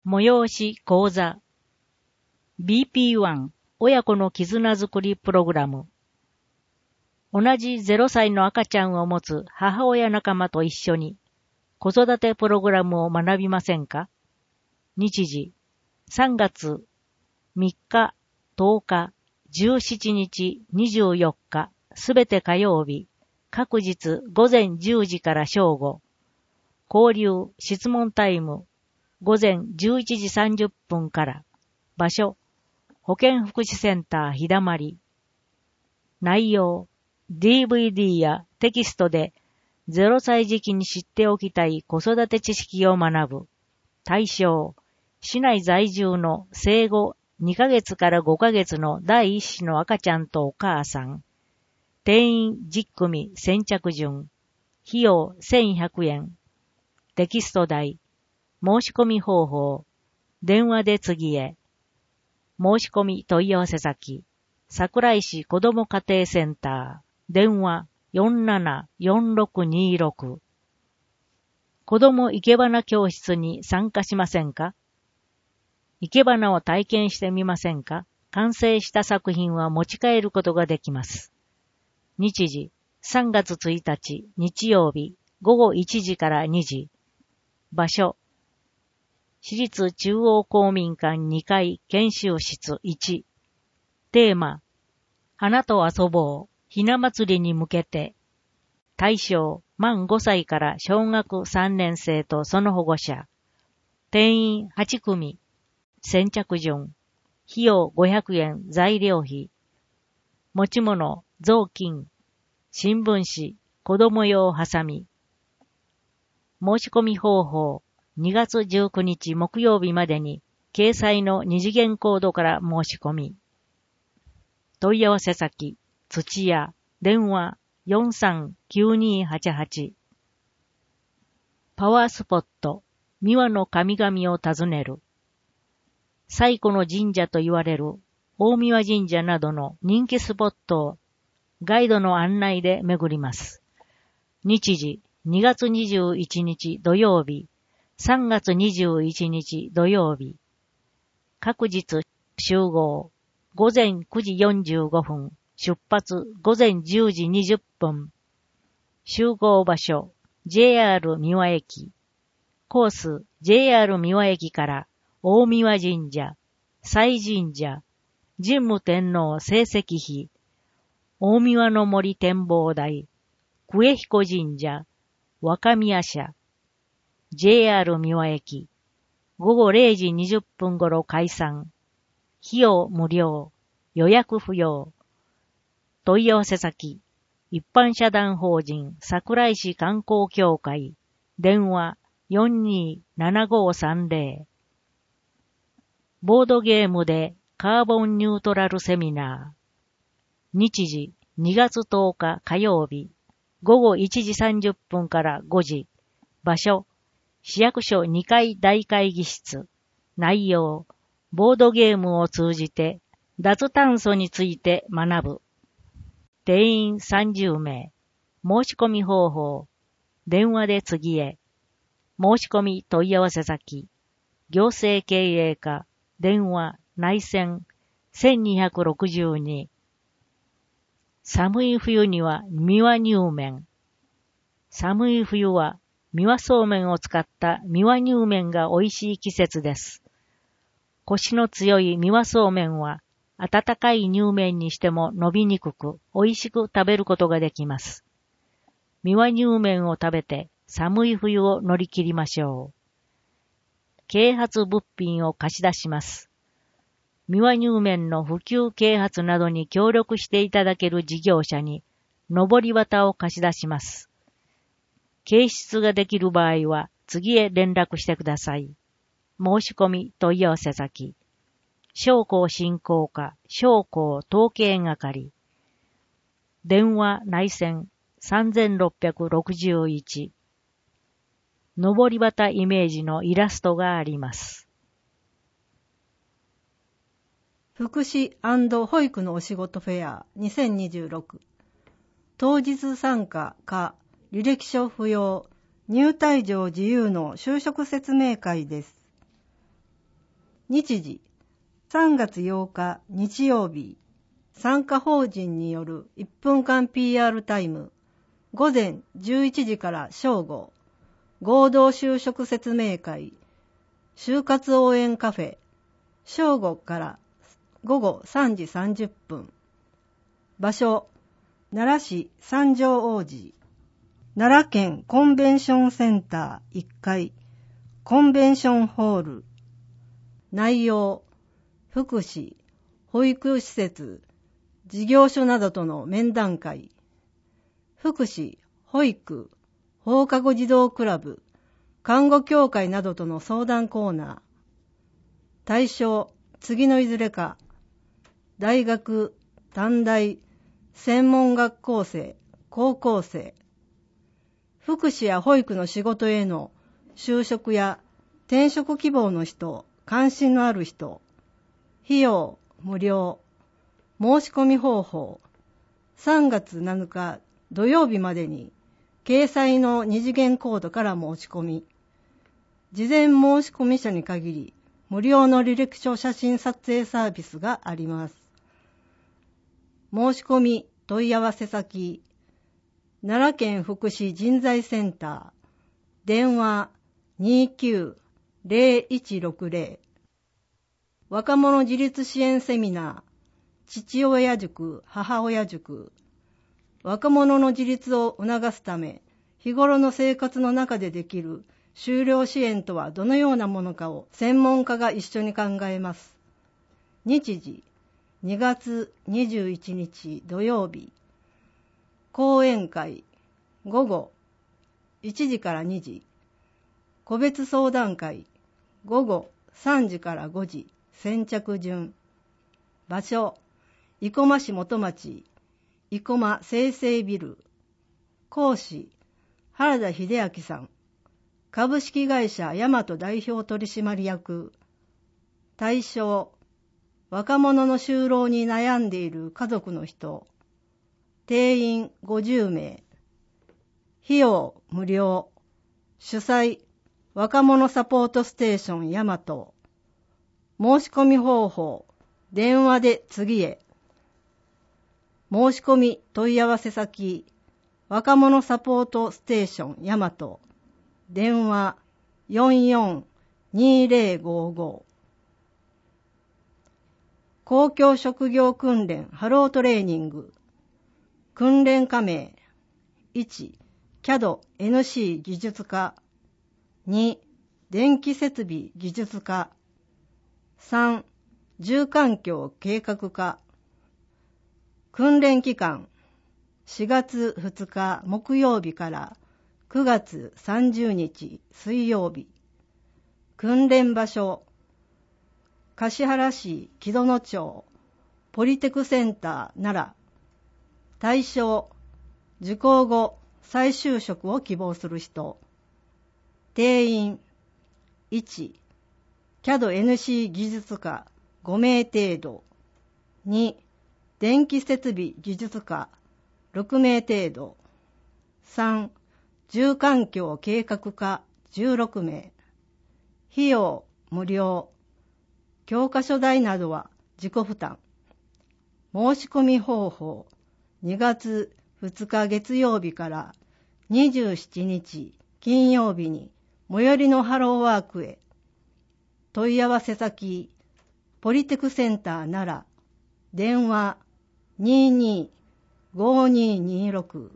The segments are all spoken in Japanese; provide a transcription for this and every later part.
催し講座 BP1 親子の絆づくりプログラム。同じ0歳の赤ちゃんを持つ母親仲間と一緒に子育てプログラムを学びませんか？日時3月3日、10日、17日、24日、すべて火曜日、各日午前10時から正午。交流、質問タイム、午前11時30分から。場所、保健福祉センターひだまり。内容、DVD やテキストで0歳時期に知っておきたい子育て知識を学ぶ。対象、市内在住の生後2ヶ月から5ヶ月の第一子の赤ちゃんとお母さん。定員10組先着順。費用1100円。テキスト代。申し込み方法。電話で次へ。申し込み問い合わせ先。桜井市子ども家庭センター。電話 474626。子ども生け花教室に参加しませんか？生け花を体験してみませんか？完成した作品は持ち帰ることができます。日時3月1日日曜日午後1時から2時。場所、市立中央公民館2階研修室1。テーマ、花と遊ぼう、ひな祭りに向けて。対象、満5歳から小学3年生とその保護者。定員8組。先着順。費用500円材料費。持ち物、雑巾。新聞紙、子供用ハサミ。申し込み方法、2月19日木曜日までに、掲載の二次元コードから申し込み。問い合わせ先、土屋、電話439288。パワースポット、三輪の神々を訪ねる。最古の神社と言われる大三輪神社などの人気スポットをガイドの案内で巡ります。日時、2月21日土曜日、3月21日土曜日。各日集合、午前9時45分、出発午前10時20分。集合場所、JR 三輪駅。コース、JR 三輪駅から大三輪神社、西神社、神武天皇聖石碑、大三輪の森展望台、久江彦神社、若宮社、JR 三輪駅、午後0時20分頃開山、費用無料、予約不要、問い合わせ先、一般社団法人桜井市観光協会、電話427530。ボードゲームでカーボンニュートラルセミナー。日時2月10日火曜日、午後1時30分から5時。場所、市役所2階大会議室。内容、ボードゲームを通じて脱炭素について学ぶ。定員30名。申し込み方法、電話で次へ。申し込み問い合わせ先、行政経営課、電話内線1262。寒い冬には三輪乳麺。寒い冬は三輪そうめんを使った三輪乳麺が美味しい季節です。コシの強い三輪そうめんは温かい乳麺にしても伸びにくく美味しく食べることができます。三輪乳麺を食べて寒い冬を乗り切りましょう。啓発物品を貸し出します。三輪乳麺の普及啓発などに協力していただける事業者に、上り旗を貸し出します。掲出ができる場合は、次へ連絡してください。申し込み問い合わせ先。商工振興課、商工統計係。電話内線3661。上り旗イメージのイラストがあります。 福祉&保育のお仕事フェア2026。当日参加か履歴書不要、入退場自由の就職説明会です。 日時、3月8日日曜日、参加法人による1分間 PR タイム、午前11時から正午、合同就職説明会、就活応援カフェ、正午から午後3時30分。場所、奈良市三条大寺、奈良県コンベンションセンター1階、コンベンションホール。内容、福祉、保育施設、事業所などとの面談会、福祉、保育、放課後児童クラブ、看護協会などとの相談コーナー。対象、次のいずれか。大学、短大、専門学校生、高校生。福祉や保育の仕事への就職や転職希望の人、関心のある人。費用、無料。申し込み方法。3月7日土曜日までに、掲載の二次元コードから申し込み。事前申し込み者に限り、無料の履歴書写真撮影サービスがあります。申し込み問い合わせ先、奈良県福祉人材センター、電話 29-0160、若者自立支援セミナー、父親塾、母親塾、若者の自立を促すため、日頃の生活の中でできる就労支援とはどのようなものかを専門家が一緒に考えます。日時、2月21日土曜日。講演会、午後1時から2時。個別相談会、午後3時から5時。先着順。場所、生駒市元町、生駒生成ビル。講師、原田秀明さん。株式会社大和代表取締役。対象、若者の就労に悩んでいる家族の人。定員50名。費用無料。主催、若者サポートステーション大和。申し込み方法、電話で次へ。申し込み問い合わせ先、若者サポートステーション大和。電話44-2055。公共職業訓練ハロートレーニング。訓練課名。1、CAD NC 技術科。2、電気設備技術科。3、住環境計画課。訓練期間。4月2日木曜日から9月30日水曜日。訓練場所。橿原市木戸野町ポリテクセンター奈良。対象、受講後再就職を希望する人。定員、1、CAD NC 技術科5名程度。2、電気設備技術科6名程度。3、住環境計画科16名。費用無料。教科書代などは自己負担。申し込み方法。2月2日月曜日から27日金曜日に最寄りのハローワークへ。問い合わせ先、ポリテクセンター奈良。電話22-5226。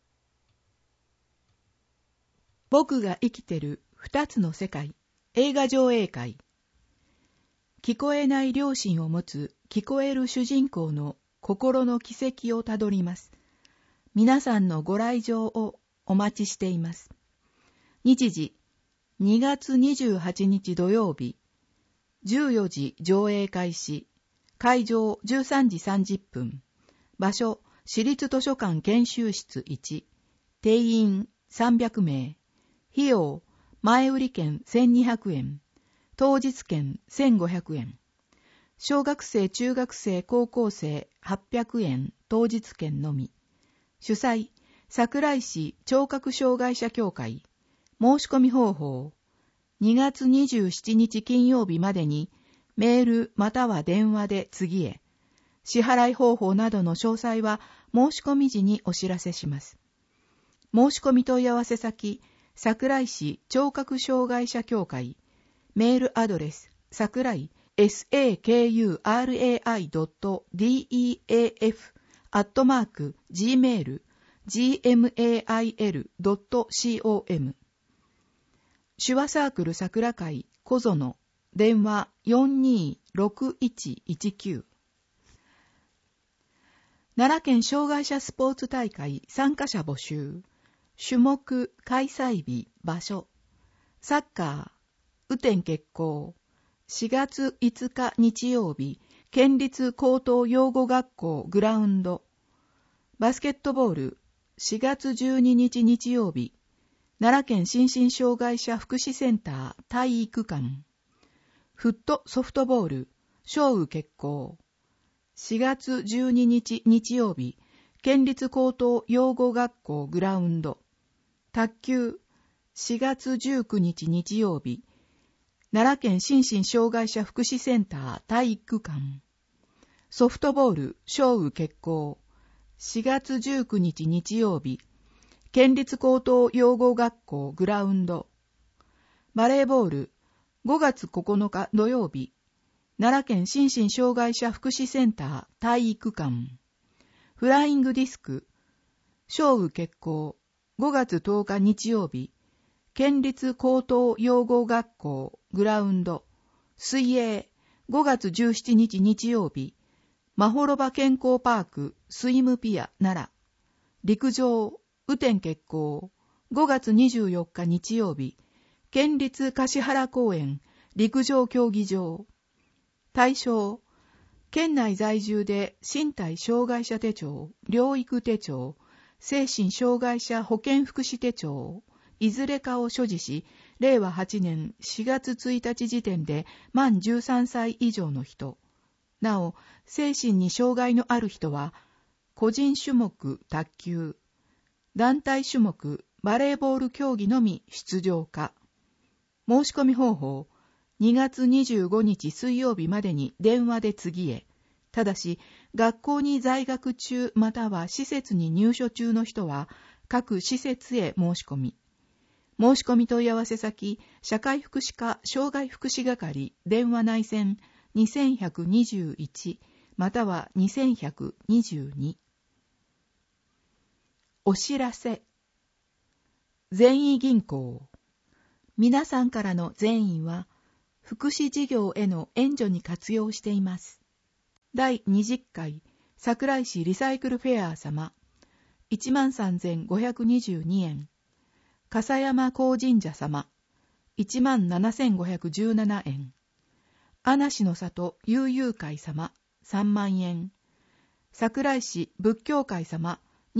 僕が生きてる二つの世界映画上映会。聞こえない両親を持つ聞こえる主人公の心の軌跡をたどります。皆さんのご来場をお待ちしています。日時、2月28日土曜日、14時上映開始、会場13時30分、場所、市立図書館研修室1、定員300名、費用、前売り券1200円、当日券1500円。小学生、中学生、高校生800円当日券のみ。主催、桜井市聴覚障害者協会。申し込み方法。2月27日金曜日までにメールまたは電話で次へ。支払い方法などの詳細は申し込み時にお知らせします。申し込み問い合わせ先、桜井市聴覚障害者協会。メールアドレス、桜井、sakurai.deaf@gmail.com。手話サークル桜会小園、電話426119。奈良県障害者スポーツ大会参加者募集。種目、開催日、場所。サッカー、雨天決行。4月5日日曜日、県立高等養護学校グラウンド。バスケットボール、4月12日日曜日、奈良県心身障害者福祉センター体育館。フットソフトボール、少雨決行。4月12日日曜日、県立高等養護学校グラウンド。卓球、4月19日日曜日、奈良県心身障害者福祉センター体育館。ソフトボール、少雨決行。4月19日日曜日、県立高等養護学校グラウンド。バレーボール、5月9日土曜日、奈良県心身障害者福祉センター体育館。フライングディスク、少雨決行。5月10日日曜日、県立高等養護学校グラウンド。水泳、5月17日日曜日、まほろば健康パークスイムピア奈良。陸上、雨天決行。5月24日日曜日、県立橿原公園陸上競技場。対象、県内在住で身体障害者手帳、療育手帳、精神障害者保健福祉手帳、いずれかを所持し、令和8年4月1日時点で満13歳以上の人。なお、精神に障害のある人は、個人種目卓球、団体種目バレーボール競技のみ出場可。申し込み方法、2月25日水曜日までに電話で次へ。ただし、学校に在学中または施設に入所中の人は、各施設へ申し込み。申し込み問い合わせ先、社会福祉課障害福祉係電話内線2121または2122。お知らせ。善意銀行。皆さんからの善意は、福祉事業への援助に活用しています。第20回桜井市リサイクルフェア様 13,522 円。笠山高神社様 17,517 円。阿那市の里悠々会様3万円。桜井市仏教会様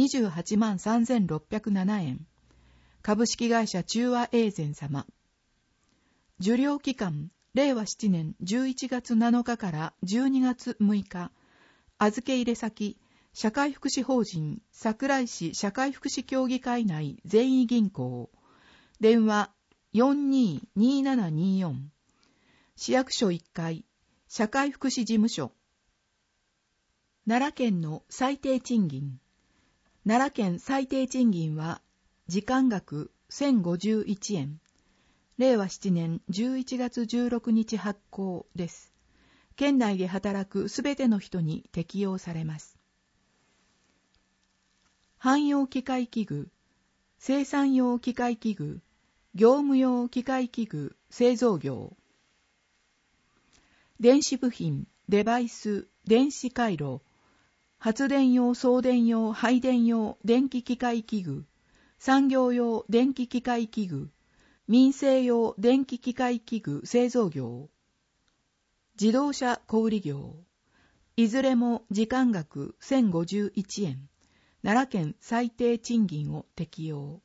283,607 円。株式会社中和永善様。受領期間、令和7年11月7日から12月6日。預け入れ先、社会福祉法人桜井市社会福祉協議会内善意銀行。電話422724。市役所1階、社会福祉事務所。奈良県の最低賃金。奈良県最低賃金は、時間額1051円。令和7年11月16日発行です。県内で働くすべての人に適用されます。汎用機械器具、生産用機械器具、業務用機械器具製造業。電子部品、デバイス、電子回路、発電用、送電用、配電用、電気機械器具、産業用電気機械器具、民生用電気機械器具製造業、自動車小売業、いずれも時間額1051円、奈良県最低賃金を適用。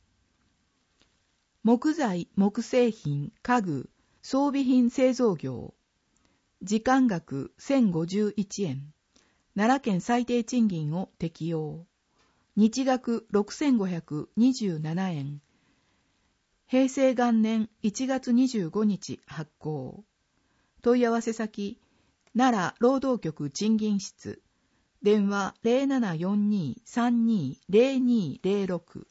木材、木製品、家具、装備品製造業、時間額1051円、奈良県最低賃金を適用。日額6527円。平成元年1月25日発行。 問い合わせ先、奈良労働局賃金室、電話 0742-32-0206